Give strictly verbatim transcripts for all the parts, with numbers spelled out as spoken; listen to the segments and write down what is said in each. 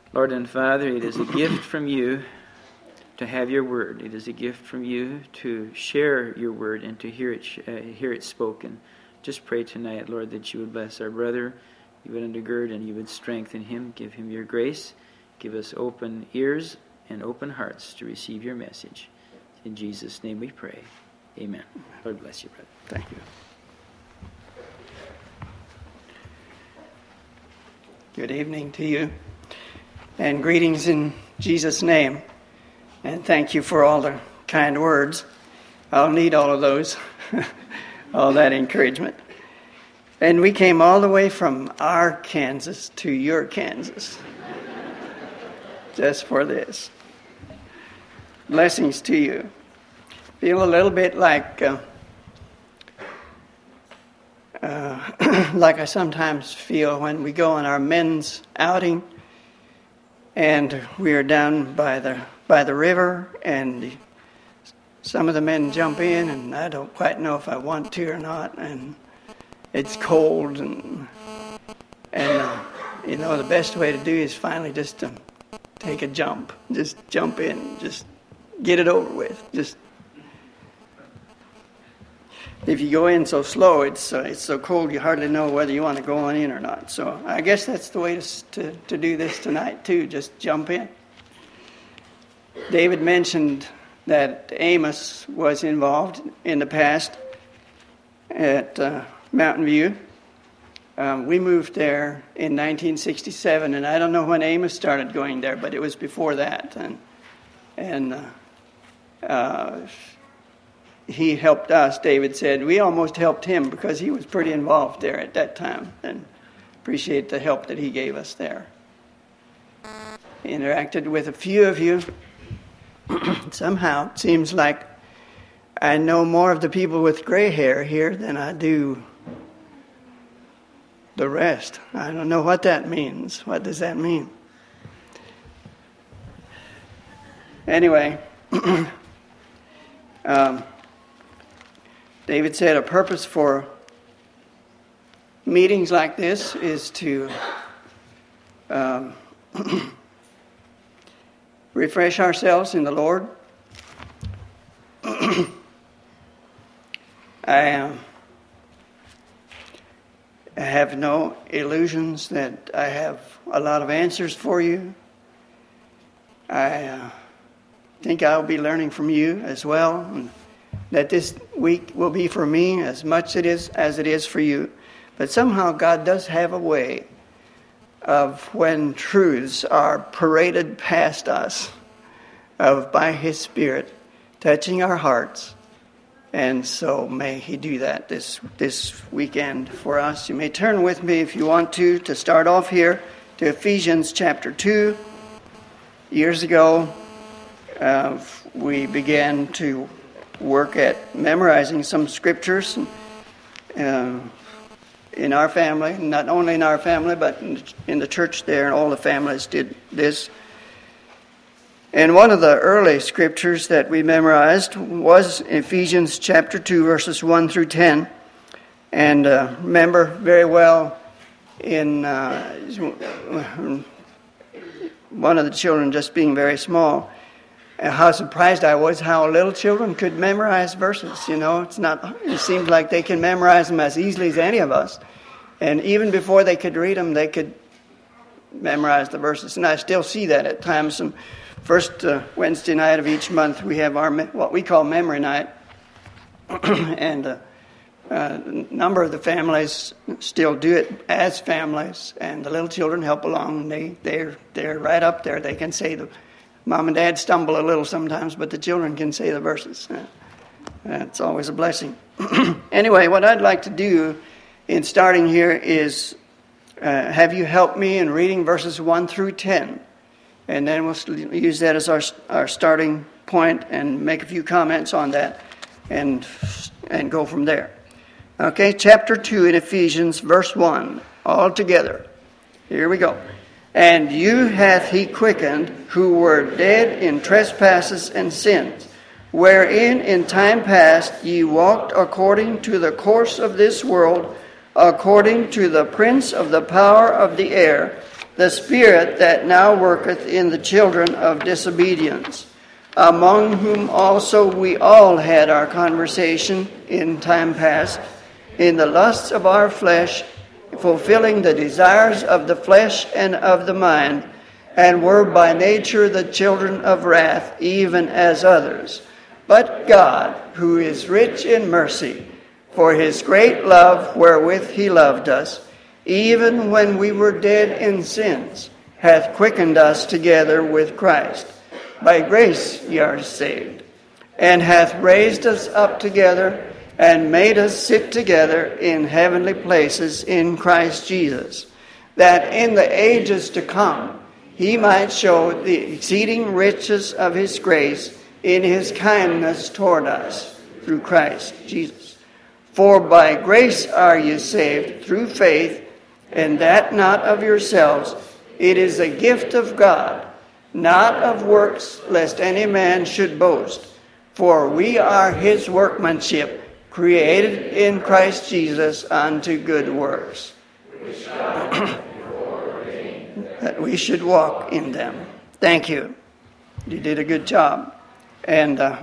Lord and Father, it is a gift from you to have your word. It is a gift from you to share your word and to hear it uh, hear it spoken. Just pray tonight, Lord, that you would bless our brother, you would undergird and you would strengthen him, give him your grace, give us open ears and open hearts to receive your message. In Jesus' name we pray. Amen. Lord bless you, brother. Thank you. Good evening to you, and greetings in Jesus' name. And thank you for all the kind words. I'll need all of those, all that encouragement. And we came all the way from our Kansas to your Kansas, just for this. Blessings to you. Feel a little bit like uh, uh, like I sometimes feel when we go on our men's outing and we are down by the by the river, and some of the men jump in, and I don't quite know if I want to or not, and it's cold, and and uh, you know the best way to do is finally just to take a jump, just jump in, just get it over with. Just if you go in so slow, it's uh, it's so cold you hardly know whether you want to go on in or not. So I guess that's the way to to, to do this tonight too. Just jump in. David mentioned that Amos was involved in the past at uh, Mountain View. Um, we moved there in nineteen sixty-seven, and I don't know when Amos started going there, but it was before that. And and uh, uh, he helped us, David said. We almost helped him because he was pretty involved there at that time, and appreciate the help that he gave us there. He interacted with a few of you. Somehow, it seems like I know more of the people with gray hair here than I do the rest. I don't know what that means. What does that mean? Anyway, um, David said a purpose for meetings like this is to um, refresh ourselves in the Lord. I um, I have no illusions that I have a lot of answers for you. I uh, think I'll be learning from you as well, and that this week will be for me as much it is as it is for you. But somehow God does have a way of when truths are paraded past us, of by His Spirit touching our hearts. And so may He do that this this weekend for us. You may turn with me, if you want to, to start off here to Ephesians chapter two. Years ago, uh, we began to work at memorizing some scriptures uh, in our family, not only in our family, but in the church there, and all the families did this. And one of the early scriptures that we memorized was Ephesians chapter two, verses one through ten. And uh, remember very well in uh, one of the children just being very small, how surprised I was how little children could memorize verses. You know, it's not. It seems like they can memorize them as easily as any of us. And even before they could read them, they could memorize the verses. And I still see that at times. And first uh, Wednesday night of each month, we have our what we call memory night. and uh, uh, a number of the families still do it as families. And the little children help along. And they, they're, they're right up there. They can say the... Mom and Dad stumble a little sometimes, but the children can say the verses. That's always a blessing. Anyway, what I'd like to do in starting here is uh, have you help me in reading verses one through ten. And then we'll use that as our our starting point and make a few comments on that and, and go from there. Okay, chapter two in Ephesians, verse one, all together. Here we go. And you hath he quickened, who were dead in trespasses and sins, wherein in time past ye walked according to the course of this world, according to the prince of the power of the air, the spirit that now worketh in the children of disobedience, among whom also we all had our conversation in time past, in the lusts of our flesh, fulfilling the desires of the flesh and of the mind, and were by nature the children of wrath, even as others. But God, who is rich in mercy, for his great love wherewith he loved us, even when we were dead in sins, hath quickened us together with Christ. By grace ye are saved, and hath raised us up together, and made us sit together in heavenly places in Christ Jesus, that in the ages to come he might show the exceeding riches of his grace in his kindness toward us through Christ Jesus. For by grace are ye saved through faith, and that not of yourselves. It is a gift of God, not of works, lest any man should boast. For we are his workmanship, created in Christ Jesus unto good works, that we should walk in them. Thank you. You did a good job. And uh,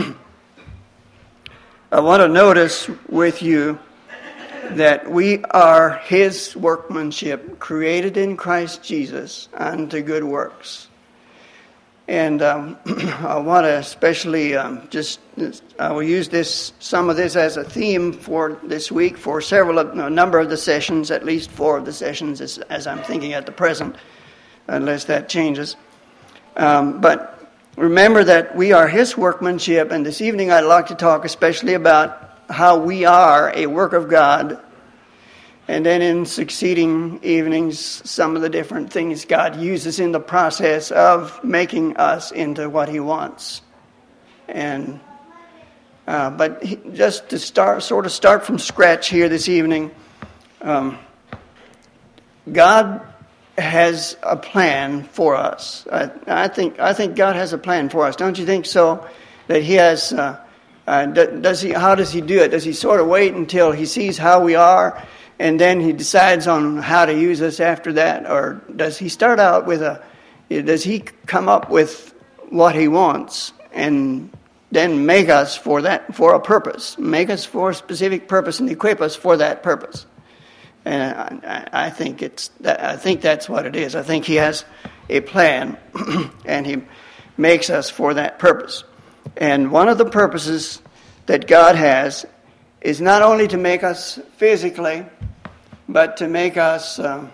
I want to notice with you that we are his workmanship, created in Christ Jesus unto good works. And um, I want to especially um, just, I will use this, some of this as a theme for this week for several, of, a number of the sessions, at least four of the sessions as, as I'm thinking at the present, unless that changes. Um, but remember that we are his workmanship, and this evening I'd like to talk especially about how we are a work of God, and then in succeeding evenings, some of the different things God uses in the process of making us into what he wants. And uh, but he, just to start, sort of start from scratch here this evening, um, God has a plan for us. I, I think I think God has a plan for us. Don't you think so? That he has. Uh, uh, does he? How does he do it? Does he sort of wait until he sees how we are, and then he decides on how to use us after that? Or does he start out with a, does he come up with what he wants and then make us for that, for a purpose, make us for a specific purpose and equip us for that purpose? And I, I think it's, I think that's what it is. I think he has a plan and he makes us for that purpose. And one of the purposes that God has is not only to make us physically, but to make us, uh,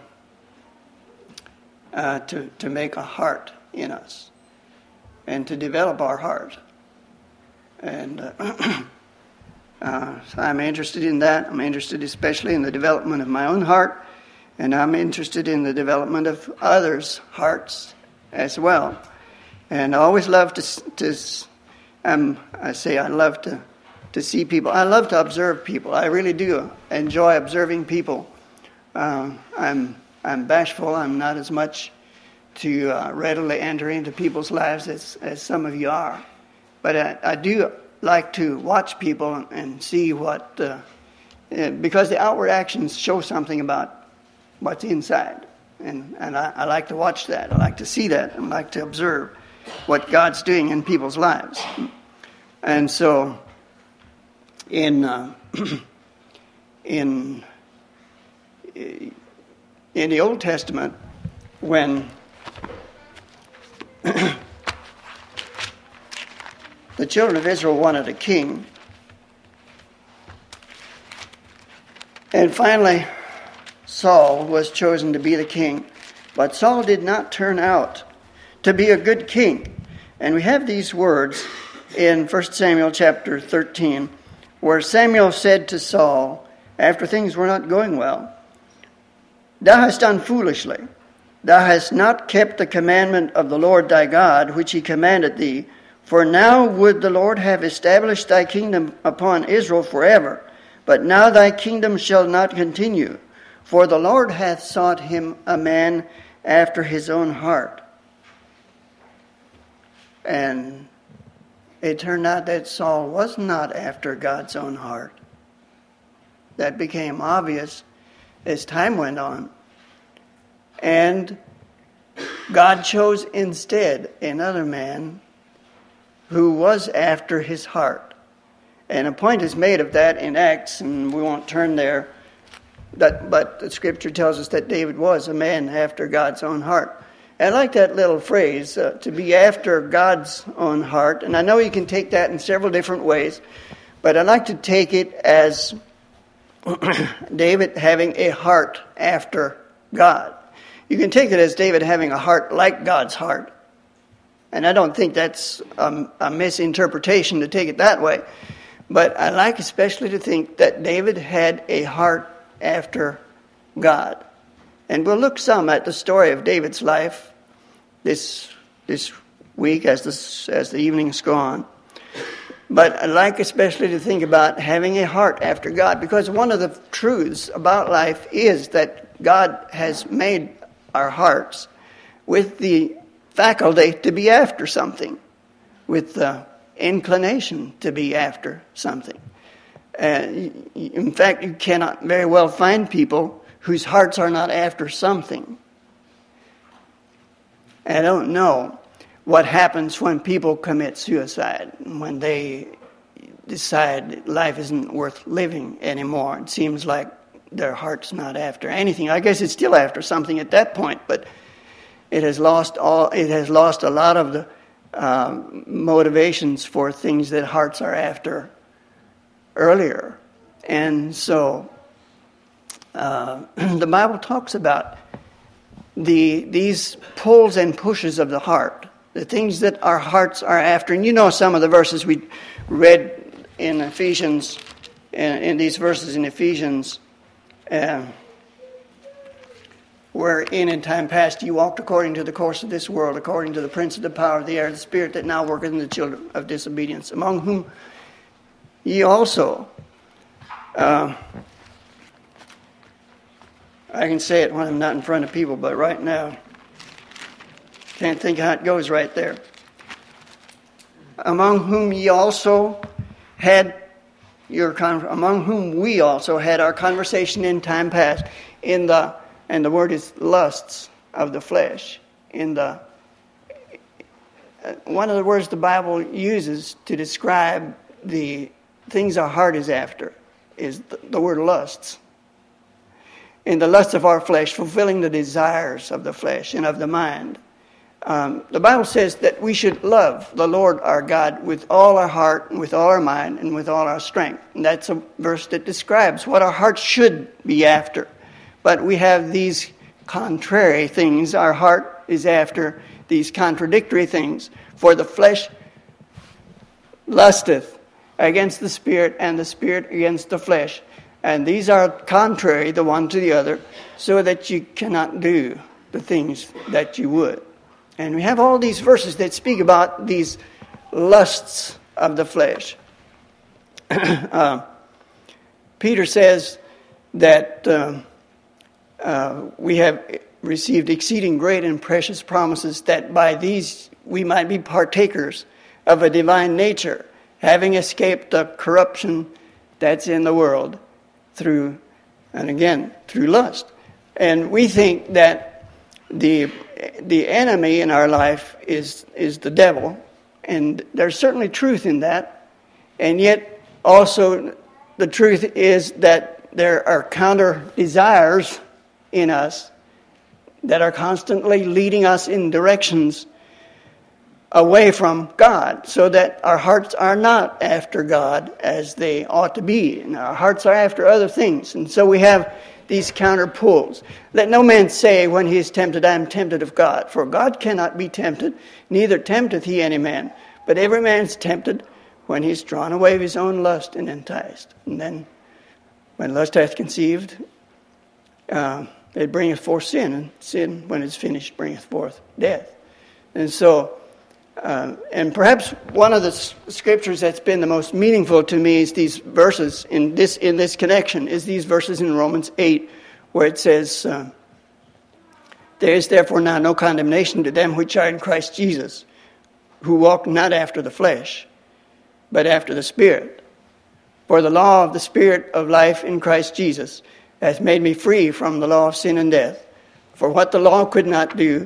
uh, to, to make a heart in us and to develop our heart. And uh, uh, so I'm interested in that. I'm interested especially in the development of my own heart, and I'm interested in the development of others' hearts as well. And I always love to, to um, I say I love to, to see people. I love to observe people. I really do enjoy observing people. Uh, I'm I'm bashful. I'm not as much to uh, readily enter into people's lives as, as some of you are. But I, I do like to watch people and, and see what, uh, uh, because the outward actions show something about what's inside. And, and I, I like to watch that. I like to see that. I like to observe what God's doing in people's lives. And so in uh, in in the Old Testament, when the children of Israel wanted a king, and finally Saul was chosen to be the king, but Saul did not turn out to be a good king. And we have these words in First Samuel chapter thirteen, where Samuel said to Saul, after things were not going well, "Thou hast done foolishly. Thou hast not kept the commandment of the Lord thy God, which he commanded thee. For now would the Lord have established thy kingdom upon Israel forever. But now thy kingdom shall not continue. For the Lord hath sought him a man after his own heart." And it turned out that Saul was not after God's own heart. That became obvious as time went on. And God chose instead another man who was after his heart. And a point is made of that in Acts, and we won't turn there. That, but the Scripture tells us that David was a man after God's own heart. And I like that little phrase, uh, to be after God's own heart. And I know you can take that in several different ways, but I like to take it as David having a heart after God. You can take it as David having a heart like God's heart. And I don't think that's a, a misinterpretation to take it that way. But I like especially to think that David had a heart after God. And we'll look some at the story of David's life this this week as the, as the evenings go on. But I like especially to think about having a heart after God, because one of the truths about life is that God has made our hearts with the faculty to be after something, with the inclination to be after something. Uh, in fact, you cannot very well find people whose hearts are not after something. I don't know what happens when people commit suicide, when they decide life isn't worth living anymore. It seems like their heart's not after anything. I guess it's still after something at that point, but it has lost all. It has lost a lot of the uh, motivations for things that hearts are after earlier. And so uh, the Bible talks about the these pulls and pushes of the heart, the things that our hearts are after. And you know some of the verses we read in Ephesians, in, in these verses in Ephesians, uh, wherein in time past you walked according to the course of this world, according to the prince of the power of the air, the spirit that now worketh in the children of disobedience, among whom ye also, uh, I can say it when I'm not in front of people, but right now, can't think how it goes right there. Among whom ye also had your con- among whom we also had our conversation in time past, in the and the word is lusts of the flesh. In the one of the words the Bible uses to describe the things our heart is after is the, the word lusts. In the lust of our flesh, fulfilling the desires of the flesh and of the mind. Um, the Bible says that we should love the Lord our God with all our heart, and with all our mind, and with all our strength. And that's a verse that describes what our hearts should be after. But we have these contrary things. Our heart is after these contradictory things. For the flesh lusteth against the spirit, and the spirit against the flesh. And these are contrary the one to the other, so that you cannot do the things that you would. And we have all these verses that speak about these lusts of the flesh. uh, Peter says that uh, uh, we have received exceeding great and precious promises, that by these we might be partakers of a divine nature, having escaped the corruption that's in the world through, and again, through lust. And we think that the the enemy in our life is is the devil, and there's certainly truth in that. And yet also the truth is that there are counter desires in us that are constantly leading us in directions away from God, so that our hearts are not after God as they ought to be, and our hearts are after other things. And so we have these counter pulls. Let no man say when he is tempted, I am tempted of God. For God cannot be tempted, neither tempteth he any man. But every man is tempted when he is drawn away of his own lust and enticed. And then when lust hath conceived, uh, it bringeth forth sin. And sin, when it's finished, bringeth forth death. And so, uh, and perhaps one of the scriptures that's been the most meaningful to me is these verses in this in this connection, is these verses in Romans eight, where it says, uh, there is therefore now no condemnation to them which are in Christ Jesus, who walk not after the flesh, but after the Spirit. For the law of the Spirit of life in Christ Jesus hath made me free from the law of sin and death. For what the law could not do,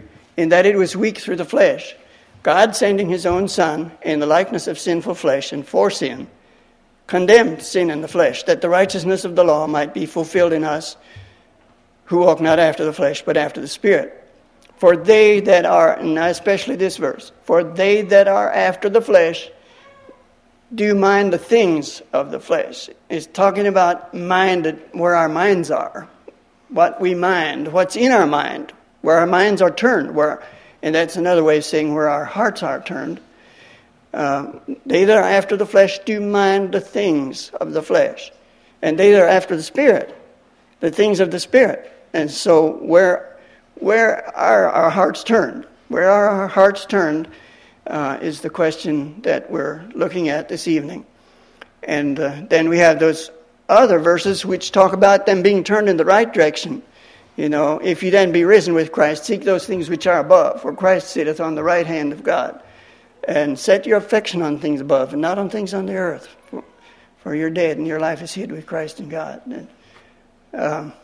in that it was weak through the flesh, God sending his own Son in the likeness of sinful flesh and for sin, condemned sin in the flesh, that the righteousness of the law might be fulfilled in us who walk not after the flesh, but after the Spirit. For they that are, and especially this verse, for they that are after the flesh do mind the things of the flesh. It's talking about mind, where our minds are, what we mind, what's in our mind, where our minds are turned, where, and that's another way of saying where our hearts are turned. Uh, they that are after the flesh do mind the things of the flesh, and they that are after the Spirit, the things of the Spirit. And so where where are our hearts turned? Where are our hearts turned uh, is the question that we're looking at this evening. And uh, then we have those other verses which talk about them being turned in the right direction. You know, if you then be risen with Christ, seek those things which are above, where Christ sitteth on the right hand of God. And set your affection on things above and not on things on the earth. For, for you're dead and your life is hid with Christ in God. And, um,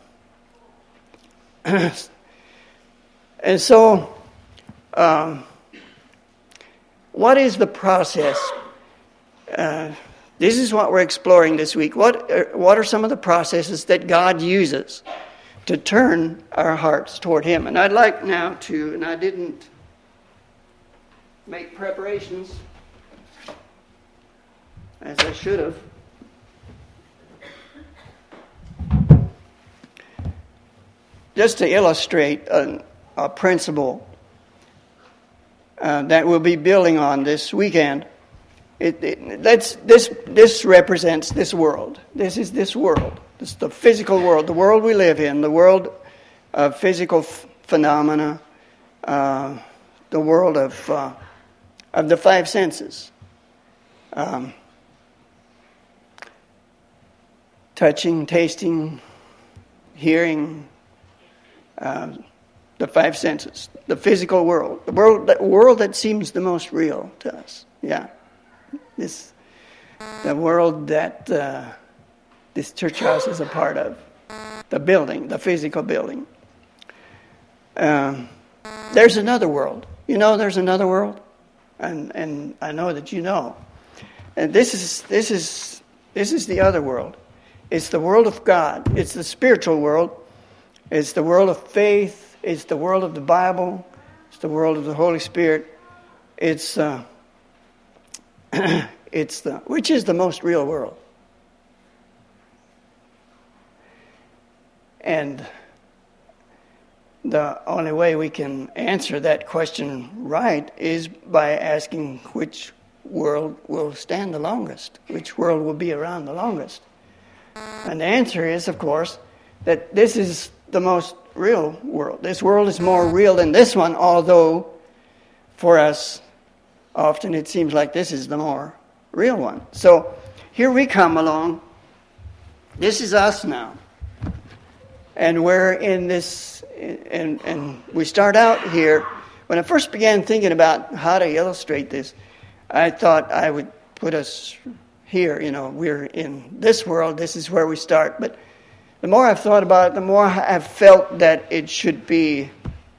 and so, um, what is the process? Uh, this is what we're exploring this week. What are, what are some of the processes that God uses to turn our hearts toward Him? And I'd like now to, and I didn't make preparations as I should have. Just to illustrate a, a principle uh, that we'll be building on this weekend. It, it, that's, this, this represents this world. This is this world. This is the physical world, the world we live in, the world of physical f- phenomena, uh, the world of uh, of the five senses. Um, touching, tasting, hearing, uh, the five senses, the physical world, the world, the world that seems the most real to us. Yeah, this, the world that uh, this church house is a part of, the building, the physical building. Um, there's another world. You know, there's another world, and and I know that you know. And this is this is this is the other world. It's the world of God. It's the spiritual world. It's the world of faith. It's the world of the Bible. It's the world of the Holy Spirit. It's uh, it's the which is the most real world. And the only way we can answer that question right is by asking which world will stand the longest, which world will be around the longest. And the answer is, of course, that this is the most real world. This world is more real than this one, although for us, often it seems like this is the more real one. So here we come along. This is us now. And we're in this, and, and we start out here. When I first began thinking about how to illustrate this, I thought I would put us here. You know, we're in this world. This is where we start. But the more I've thought about it, the more I've felt that it should be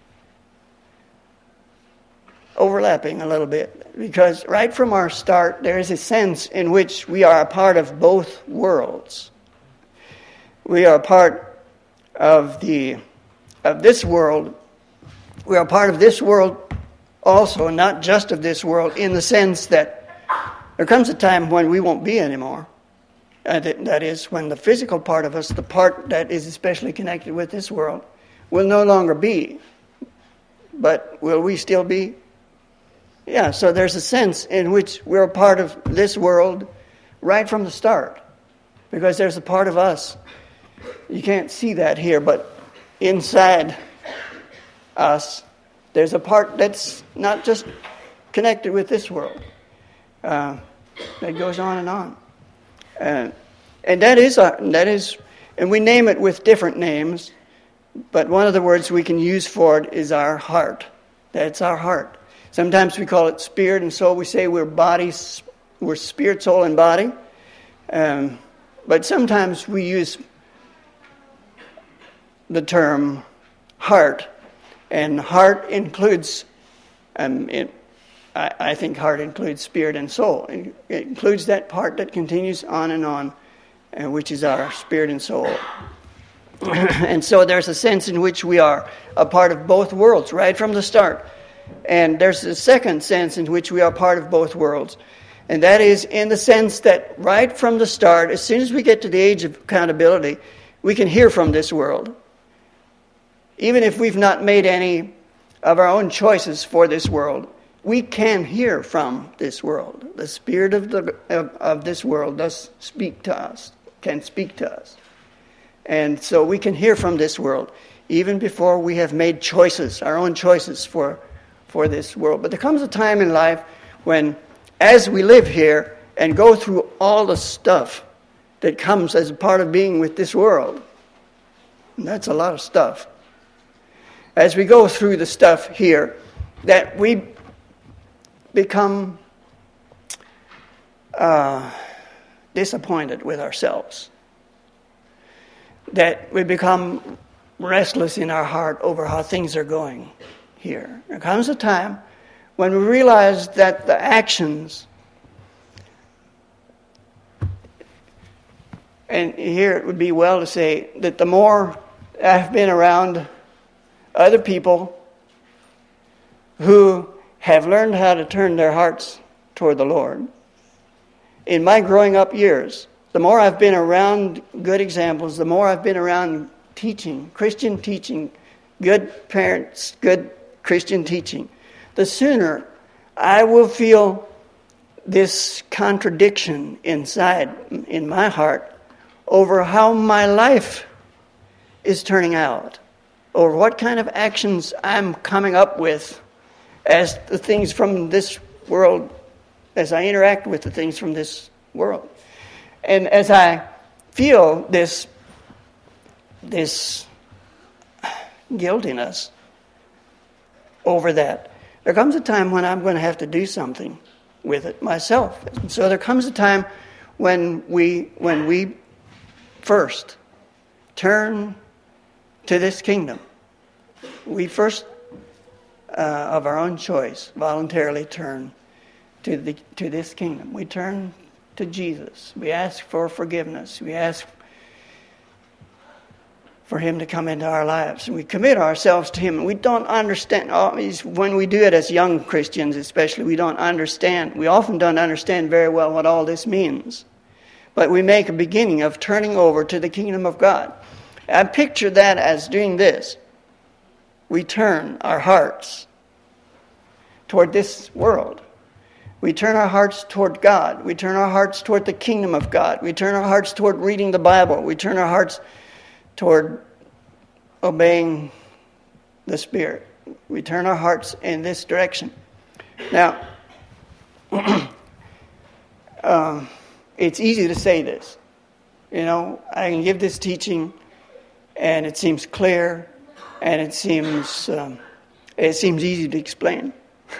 overlapping a little bit. Because right from our start, there is a sense in which we are a part of both worlds. We are a part of the of this world. We are part of this world also, not just of this world, in the sense that there comes a time when we won't be anymore. Uh, that, that is, when the physical part of us, the part that is especially connected with this world, will no longer be. But will we still be? Yeah, so there's a sense in which we're a part of this world right from the start. Because there's a part of us. You can't see that here, but inside us, there's a part that's not just connected with this world. Uh, that goes on and on. Uh, and that is, our, that is, and we name it with different names, but one of the words we can use for it is our heart. That's our heart. Sometimes we call it spirit and soul. We say we're bodies, we're spirit, soul, and body. Um, but sometimes we use the term heart And heart includes, um, it, I, I think heart includes spirit and soul. It, it includes that part that continues on and on, uh, which is our spirit and soul. And so there's a sense in which we are a part of both worlds right from the start. And there's a second sense in which we are part of both worlds. And that is in the sense that right from the start, as soon as we get to the age of accountability, we can hear from this world. Even if we've not made any of our own choices for this world, we can hear from this world. The spirit of, the, of, of this world does speak to us, can speak to us. And so we can hear from this world, even before we have made choices, our own choices for, for this world. But there comes a time in life when, as we live here and go through all the stuff that comes as a part of being with this world, and that's a lot of stuff, as we go through the stuff here, that we become uh, disappointed with ourselves. That we become restless in our heart over how things are going here. There comes a time when we realize that the actions, and here it would be well to say that the more I've been around other people who have learned how to turn their hearts toward the Lord, in my growing up years, the more I've been around good examples, the more I've been around teaching, Christian teaching, good parents, good Christian teaching, the sooner I will feel this contradiction inside, in my heart, over how my life is turning out, over what kind of actions I'm coming up with as the things from this world, as I interact with the things from this world. And as I feel this, this guiltiness over that, there comes a time when I'm going to have to do something with it myself. And so there comes a time when we, when we first turn to this kingdom. We first, uh, of our own choice, voluntarily turn to the to this kingdom. We turn to Jesus. We ask for forgiveness. We ask for Him to come into our lives. And we commit ourselves to Him. And we don't understand, when we do it as young Christians especially, we don't understand. We often don't understand very well what all this means. But we make a beginning of turning over to the kingdom of God. I picture that as doing this. We turn our hearts toward this world. We turn our hearts toward God. We turn our hearts toward the kingdom of God. We turn our hearts toward reading the Bible. We turn our hearts toward obeying the Spirit. We turn our hearts in this direction. Now, um, it's easy to say this. You know, I can give this teaching, and it seems clear, and it seems um, it seems easy to explain.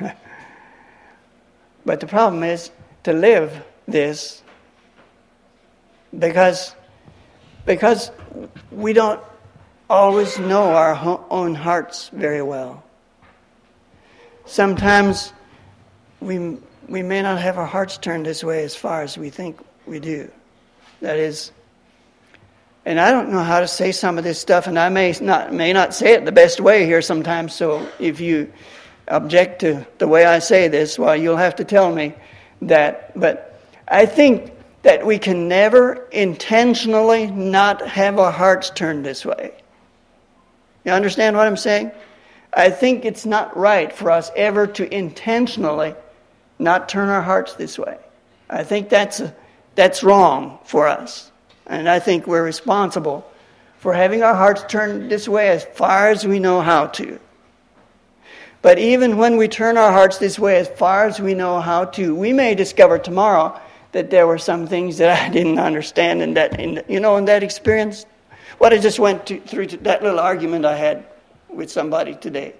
But the problem is to live this because, because we don't always know our ho- own hearts very well. Sometimes we we may not have our hearts turned this way as far as we think we do. That is, and I don't know how to say some of this stuff, and I may not may not say it the best way here sometimes, so if you object to the way I say this, well, you'll have to tell me that. But I think that we can never intentionally not have our hearts turned this way. You understand what I'm saying? I think it's not right for us ever to intentionally not turn our hearts this way. I think that's a, that's wrong for us. And I think we're responsible for having our hearts turned this way as far as we know how to. But even when we turn our hearts this way as far as we know how to, we may discover tomorrow that there were some things that I didn't understand in that, in, you know, in that experience. What I just went to, through to that little argument I had with somebody today.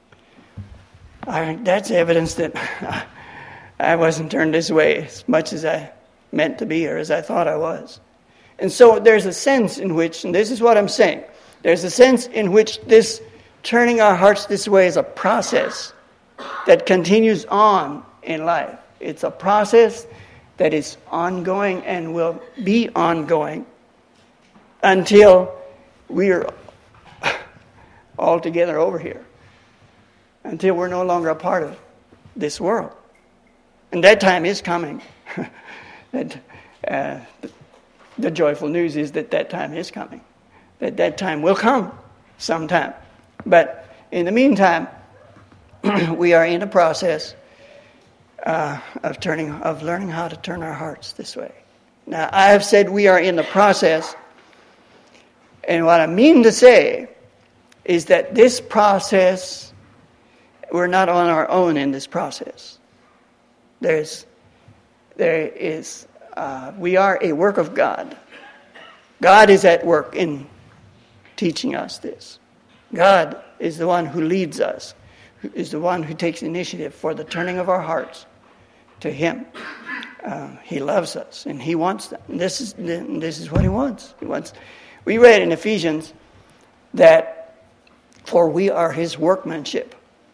I, that's evidence that I wasn't turned this way as much as I meant to be or as I thought I was. And so there's a sense in which, and this is what I'm saying, there's a sense in which this turning our hearts this way is a process that continues on in life. It's a process that is ongoing and will be ongoing until we are all together over here, until we're no longer a part of this world. And that time is coming. that, uh, the, the joyful news is that that time is coming. That that time will come sometime. But in the meantime, we are in a process uh, of turning, of learning how to turn our hearts this way. Now, I have said we are in the process, and what I mean to say is that this process, we're not on our own in this process. There's, there is, uh, we are a work of God. God is at work in teaching us this. God is the one who leads us, who is the one who takes initiative for the turning of our hearts to Him. Uh, he loves us, and He wants that. And this is this is what He wants. He wants. We read in Ephesians that, for we are His workmanship,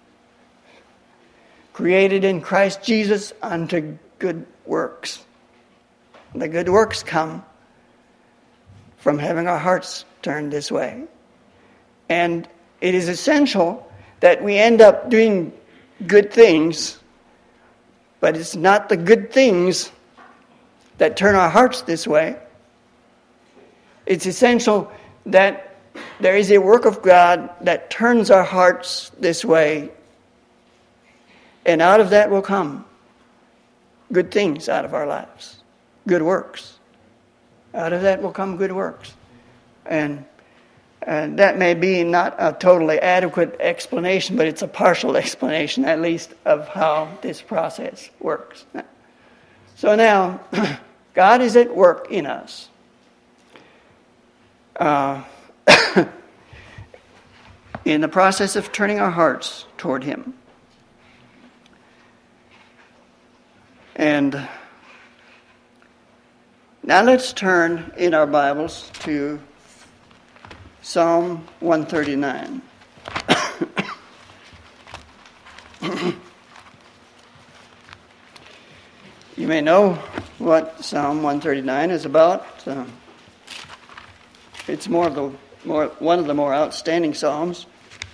created in Christ Jesus unto good works. The good works come from having our hearts turned this way. And it is essential that we end up doing good things, but it's not the good things that turn our hearts this way. It's essential that there is a work of God that turns our hearts this way, and out of that will come good things out of our lives, good works. Out of that will come good works. And And that may be not a totally adequate explanation, but it's a partial explanation, at least, of how this process works. So now, God is at work in us. Uh, in the process of turning our hearts toward Him. And now let's turn in our Bibles to Psalm one thirty-nine. You may know what Psalm one thirty-nine is about. Uh, it's more of the more one of the more outstanding psalms.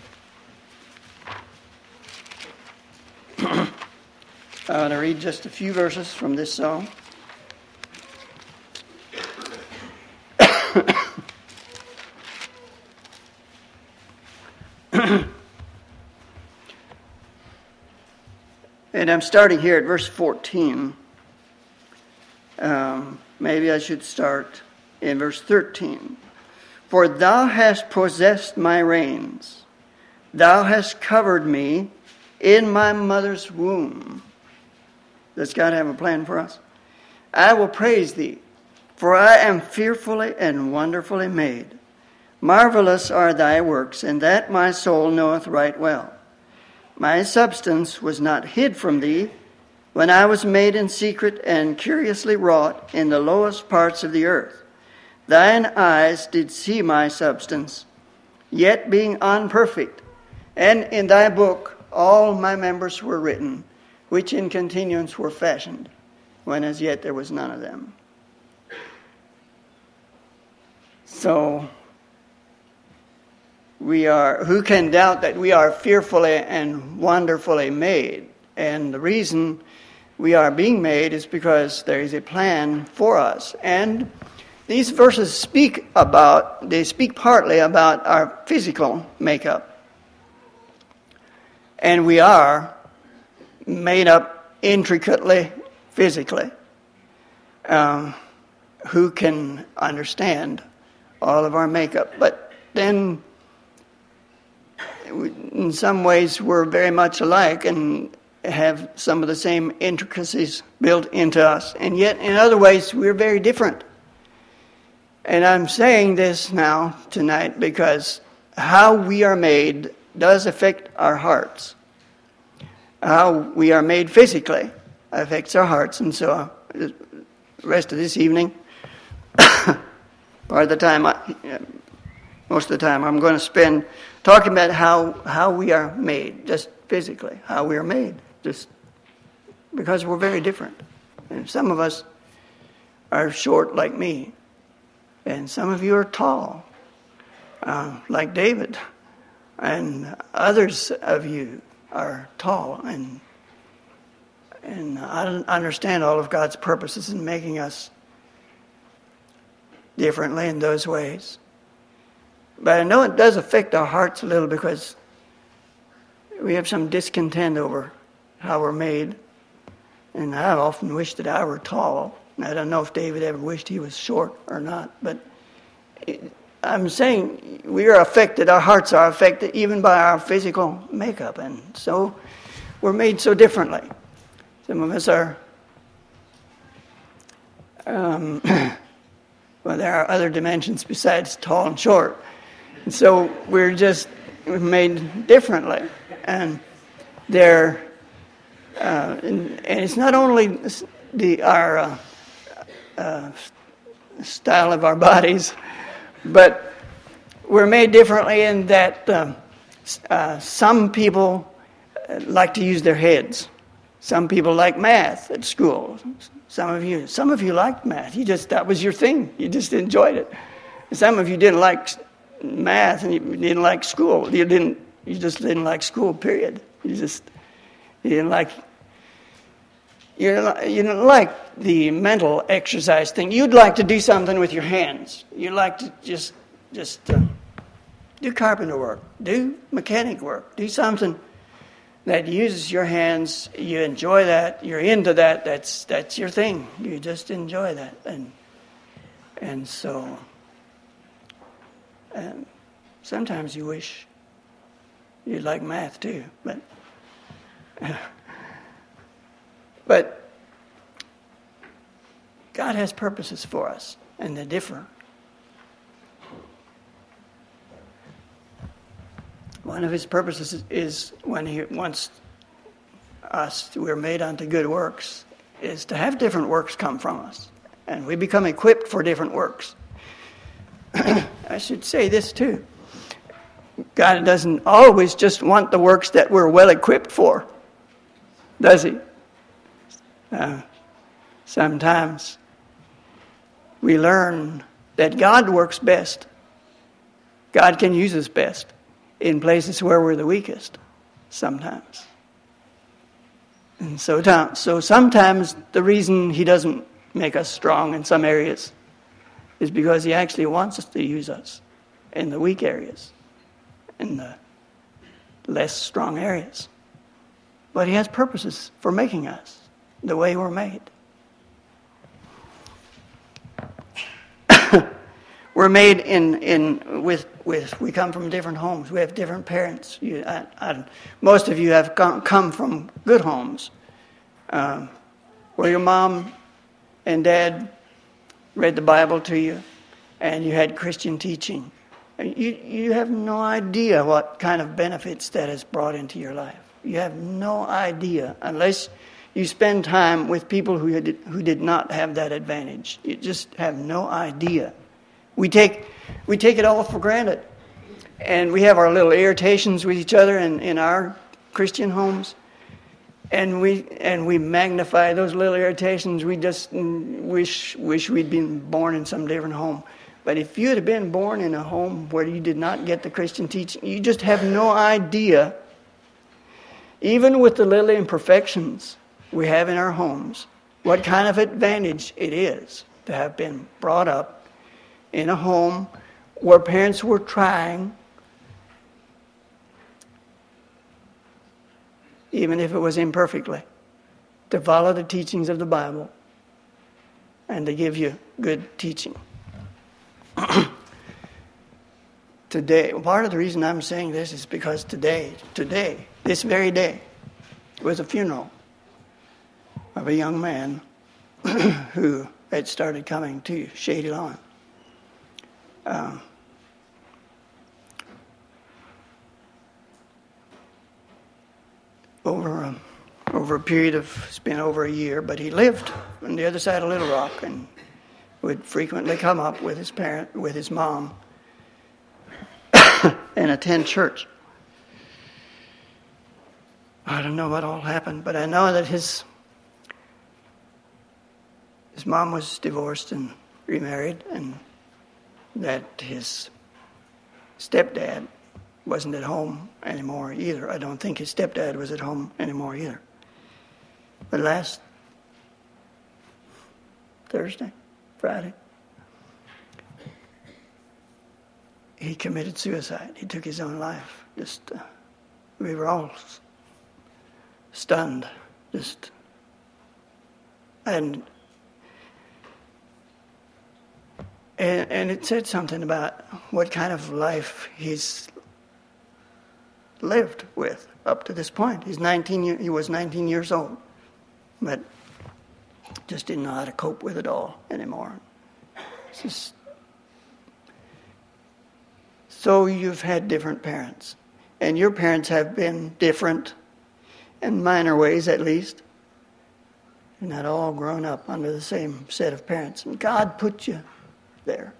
I'm going to read just a few verses from this psalm. And I'm starting here at verse fourteen. Um, maybe I should start in verse thirteen. For thou hast possessed my reins. Thou hast covered me in my mother's womb. Does God have a plan for us? I will praise thee, for I am fearfully and wonderfully made. Marvelous are thy works, and that my soul knoweth right well. My substance was not hid from thee when I was made in secret and curiously wrought in the lowest parts of the earth. Thine eyes did see my substance, yet being unperfect. And in thy book all my members were written, which in continuance were fashioned, when as yet there was none of them. So, we are, who can doubt that we are fearfully and wonderfully made? And the reason we are being made is because there is a plan for us. And these verses speak about, they speak partly about our physical makeup. And we are made up intricately physically. Um, who can understand all of our makeup? But then, in some ways, we're very much alike and have some of the same intricacies built into us. And yet, in other ways, we're very different. And I'm saying this now, tonight, because how we are made does affect our hearts. How we are made physically affects our hearts. And so, the rest of this evening, part of the time, I, most of the time, I'm going to spend talking about how, how we are made, just physically, how we are made, just because we're very different. And some of us are short like me, and some of you are tall, uh, like David, and others of you are tall, and and I don't understand all of God's purposes in making us differently in those ways. But I know it does affect our hearts a little because we have some discontent over how we're made. And I've often wished that I were tall. I don't know if David ever wished he was short or not. But it, I'm saying we are affected, our hearts are affected even by our physical makeup. And so we're made so differently. Some of us are, um, well, there are other dimensions besides tall and short. And so we're just made differently. And they're, uh, and, and it's not only the our uh, uh, style of our bodies, but we're made differently in that um, uh, some people like to use their heads. Some people like math at school. Some of you, some of you liked math. You just, that was your thing. You just enjoyed it. Some of you didn't like math and you didn't like school. You didn't, you just didn't like school, period. You just, you didn't like, you didn't, you didn't like the mental exercise thing. You'd like to do something with your hands. You'd like to just, just uh, do carpenter work, do mechanic work, do something that uses your hands. You enjoy that. You're into that. That's that's your thing. You just enjoy that, and and so um, sometimes you wish you'd like math too, but uh, but God has purposes for us, and they're different. One of his purposes is when he wants us, we're made unto good works, is to have different works come from us. And we become equipped for different works. I should say this too. God doesn't always just want the works that we're well equipped for, does he? Uh, sometimes we learn that God works best. God can use us best in places where we're the weakest, sometimes. And so, so sometimes the reason he doesn't make us strong in some areas is because he actually wants us to use us in the weak areas, in the less strong areas. But he has purposes for making us the way we're made. We're made in, in with with we come from different homes. We have different parents. You, I, I, most of you have come, come from good homes, um, where your mom and dad read the Bible to you, and you had Christian teaching. You you have no idea what kind of benefits that has brought into your life. You have no idea unless you spend time with people who did, who did not have that advantage. You just have no idea. We take we take it all for granted. And we have our little irritations with each other in, in our Christian homes. And we and we magnify those little irritations. We just wish wish we'd been born in some different home. But if you had been born in a home where you did not get the Christian teaching, you just have no idea, even with the little imperfections we have in our homes, what kind of advantage it is to have been brought up in a home where parents were trying, even if it was imperfectly, to follow the teachings of the Bible and to give you good teaching. Today, part of the reason I'm saying this is because today, today, this very day, was a funeral of a young man who had started coming to Shady Lawn. Uh, over a, over a period of, it's been over a year, but he lived on the other side of Little Rock and would frequently come up with his parent, with his mom. and attend church. I don't know what all happened, but I know that his his mom was divorced and remarried, and that his stepdad wasn't at home anymore either. I don't think his stepdad was at home anymore either. But last Thursday, Friday, he committed suicide. He took his own life. Just, uh, we were all stunned. Just, and, and and it said something about what kind of life he's lived with up to this point. He's nineteen. He was nineteen years old, but just didn't know how to cope with it all anymore. It's just, so you've had different parents, and your parents have been different in minor ways, at least. You're not all grown up under the same set of parents, and God put you there.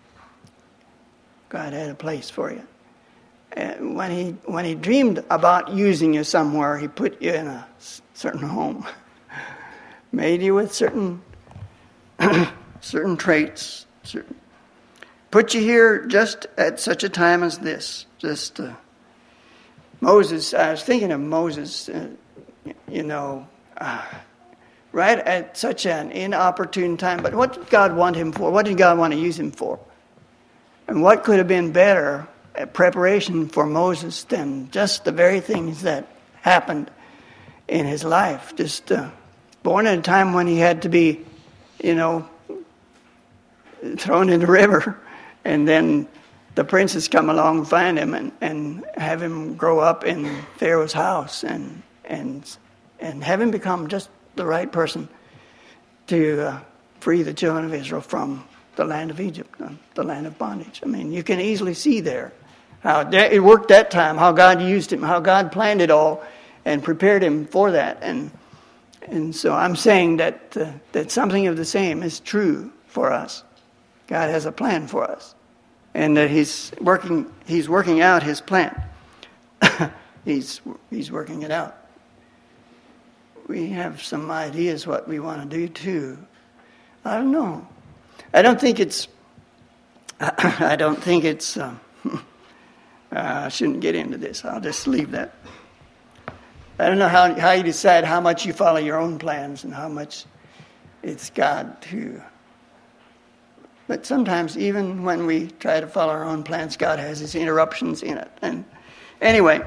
God had a place for you. And when he when he dreamed about using you somewhere, he put you in a certain home, made you with certain certain traits, certain, put you here just at such a time as this. Just uh, Moses. I was thinking of Moses. Uh, you know, uh, right at such an inopportune time. But what did God want him for? What did God want to use him for? And what could have been better at preparation for Moses than just the very things that happened in his life? Just uh, born at a time when he had to be, you know, thrown in the river, and then the princes come along and find him and, and have him grow up in Pharaoh's house and and and have him become just the right person to uh, free the children of Israel from the land of Egypt, the land of bondage. I mean, you can easily see there how it worked that time, how God used him, how God planned it all and prepared him for that. And and so I'm saying that uh, that something of the same is true for us. God has a plan for us, and that He's working. He's working out His plan. he's He's working it out. We have some ideas what we want to do too. I don't know. I don't think it's. I don't think it's. Um, I shouldn't get into this. I'll just leave that. I don't know how how you decide how much you follow your own plans and how much it's God too. But sometimes, even when we try to follow our own plans, God has His interruptions in it. And anyway,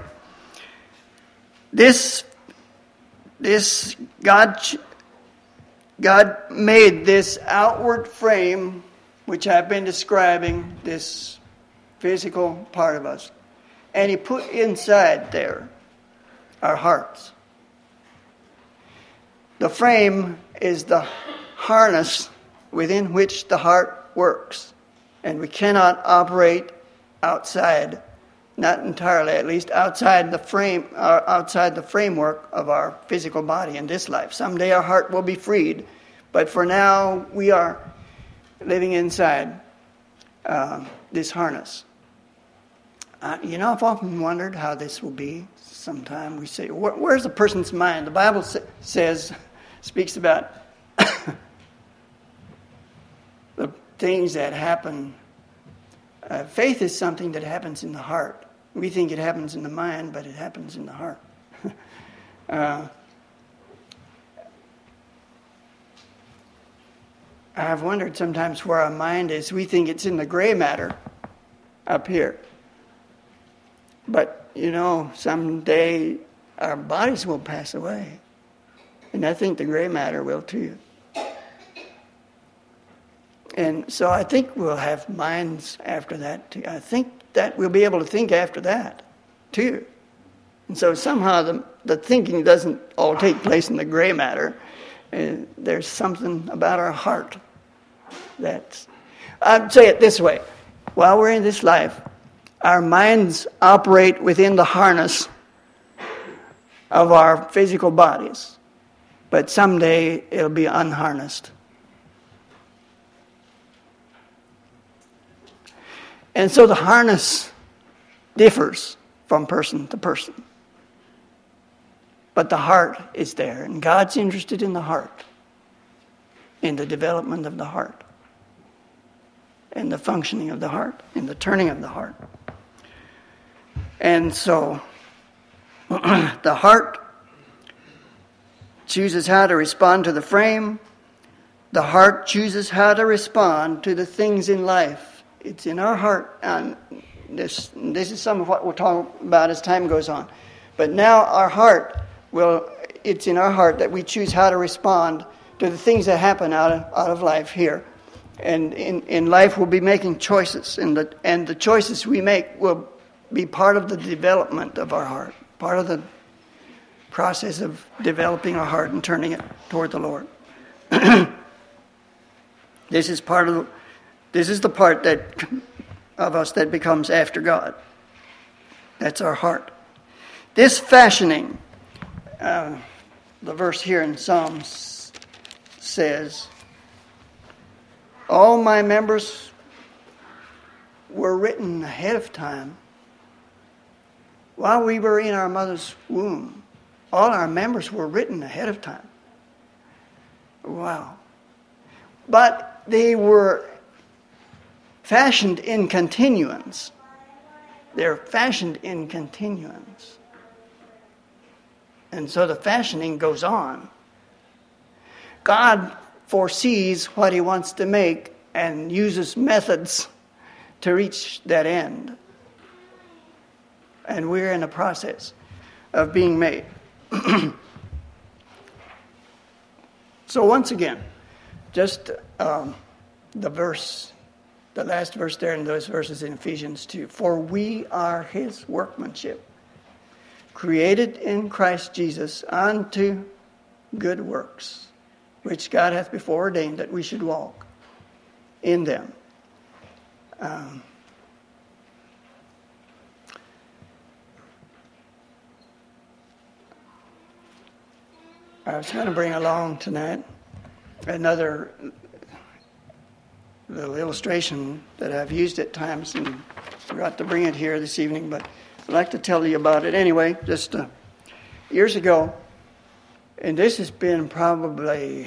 this this God God made this outward frame, which I've been describing, this physical part of us, and He put inside there our hearts. The frame is the harness within which the heart works, and we cannot operate outside, not entirely at least, outside the frame, uh, outside the framework of our physical body in this life. Someday our heart will be freed, but for now we are living inside uh, this harness. Uh, you know, I've often wondered how this will be. Sometime we say, where, where's a person's mind? The Bible sa- says, speaks about the things that happen. Uh, faith is something that happens in the heart. We think it happens in the mind, but it happens in the heart. uh, I've wondered sometimes where our mind is. We think it's in the gray matter up here. But, you know, someday our bodies will pass away. And I think the gray matter will too. And so I think we'll have minds after that too. I think that we'll be able to think after that too. And so somehow the, the thinking doesn't all take place in the gray matter. Uh, there's something about our heart that's... I'd say it this way. While we're in this life, our minds operate within the harness of our physical bodies. But someday it'll be unharnessed. And so the harness differs from person to person. But the heart is there, and God's interested in the heart, in the development of the heart, in the functioning of the heart, in the turning of the heart. And so, the heart chooses how to respond to the frame. The heart chooses how to respond to the things in life. It's in our heart, and this, this is some of what we'll talk about as time goes on. But now our heart will, it's in our heart that we choose how to respond to the things that happen out of, out of life here. And in, in life we'll be making choices, and the, and the choices we make will be part of the development of our heart, part of the process of developing our heart and turning it toward the Lord. This is part of the, this is the part that of us that becomes after God. That's our heart. This fashioning, uh, the verse here in Psalms says, all my members were written ahead of time. While we were in our mother's womb, all our members were written ahead of time. Wow. But they were fashioned in continuance. They're fashioned in continuance. And so the fashioning goes on. God foresees what he wants to make and uses methods to reach that end. And we're in a process of being made. So once again, just um, the verse, the last verse there in those verses in Ephesians two. For we are his workmanship, created in Christ Jesus unto good works, which God hath before ordained that we should walk in them. Um, I was going to bring along tonight another little illustration that I've used at times and forgot to bring it here this evening, but I'd like to tell you about it anyway. Just uh, years ago, and this has been probably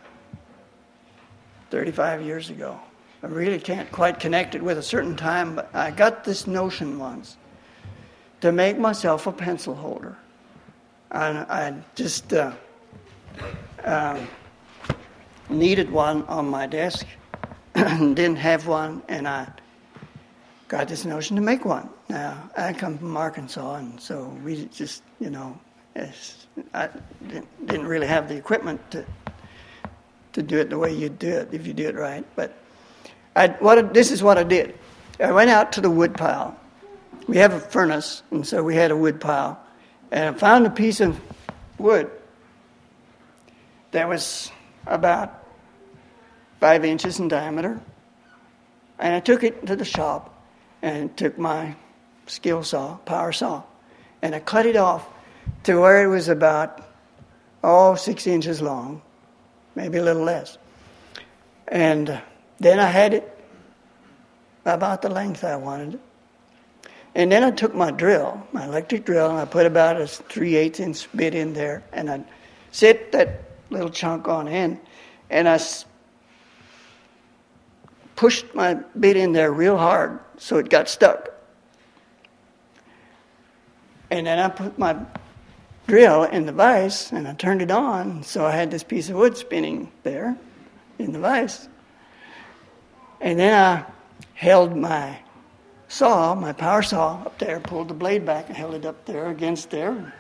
thirty-five years ago. I really can't quite connect it with a certain time, but I got this notion once to make myself a pencil holder. And I just uh, uh, needed one on my desk, didn't have one, and I got this notion to make one. Now, I come from Arkansas, and so we just, you know, I didn't really have the equipment to to do it the way you do it, if you do it right. But I, what this is what I did. I went out to the wood pile. We have a furnace, and so we had a wood pile. And I found a piece of wood that was about five inches in diameter. And I took it to the shop and took my skill saw, power saw, and I cut it off to where it was about, oh, six inches long, maybe a little less. And then I had it about the length I wanted it. And then I took my drill, my electric drill, and I put about a three-eighths inch bit in there, and I set that little chunk on in, and I pushed my bit in there real hard so it got stuck. And then I put my drill in the vise, and I turned it on, so I had this piece of wood spinning there in the vise. And then I held my saw, my power saw, up there, pulled the blade back and held it up there against there.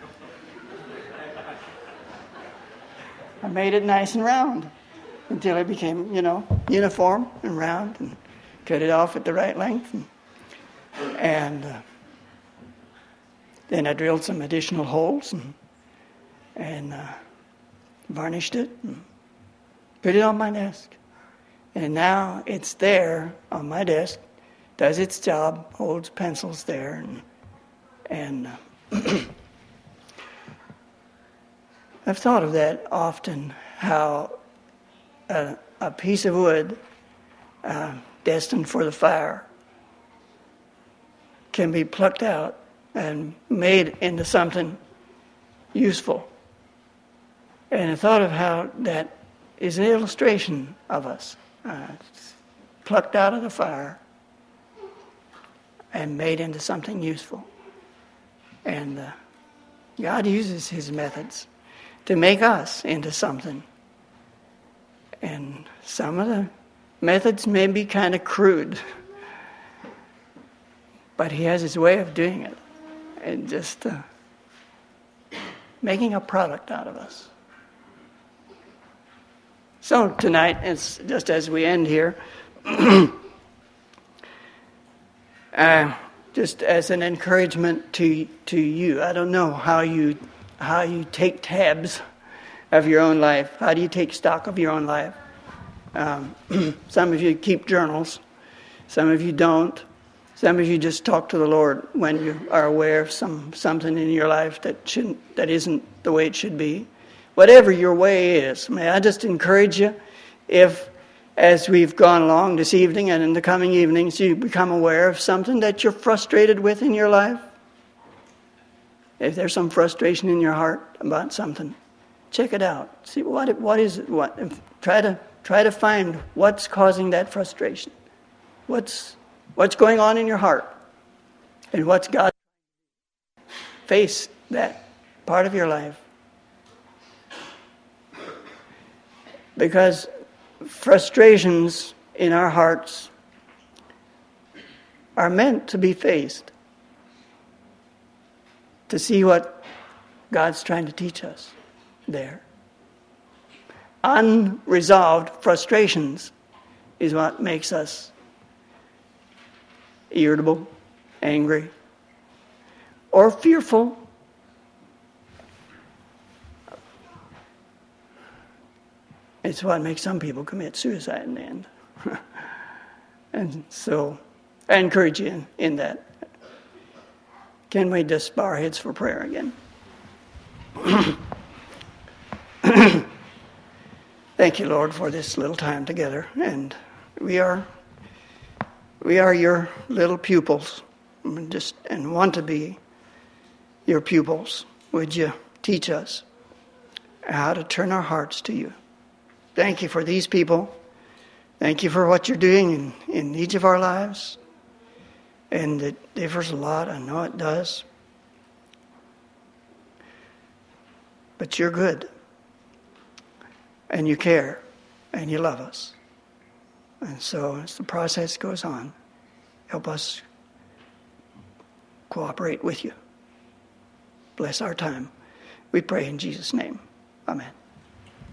I made it nice and round until it became, you know, uniform and round, and cut it off at the right length. And, and uh, then I drilled some additional holes and, and uh, varnished it and put it on my desk. And now it's there on my desk, does its job, holds pencils there, and, and uh, I've thought of that often, how a, a piece of wood uh, destined for the fire can be plucked out and made into something useful. And I thought of how that is an illustration of us. Uh, plucked out of the fire and made into something useful. And uh, God uses his methods to make us into something. And some of the methods may be kind of crude, but he has his way of doing it. And just uh, making a product out of us. So tonight, it's just as we end here, uh, just as an encouragement to to you. I don't know how you how you take tabs of your own life. How do you take stock of your own life? Um, some of you keep journals. Some of you don't. Some of you just talk to the Lord when you are aware of some something in your life that shouldn't that isn't the way it should be. Whatever your way is, may I just encourage you, if as we've gone along this evening and in the coming evenings, you become aware of something that you're frustrated with in your life. If there's some frustration in your heart about something, check it out. See what it, what is it? What try to try to find what's causing that frustration. What's what's going on in your heart, and what's God. Face that part of your life. Because frustrations in our hearts are meant to be faced, to see what God's trying to teach us there. Unresolved frustrations is what makes us irritable, angry, or fearful. It's what makes some people commit suicide in the end. And so I encourage you in, in that. Can we just bow our heads for prayer again? Thank you, Lord, for this little time together. And we are we are your little pupils, and just and want to be your pupils. Would you teach us how to turn our hearts to you? Thank you for these people. Thank you for what you're doing in, in each of our lives. And it differs a lot, I know it does. But you're good. And you care. And you love us. And so as the process goes on, help us cooperate with you. Bless our time. We pray in Jesus' name. Amen.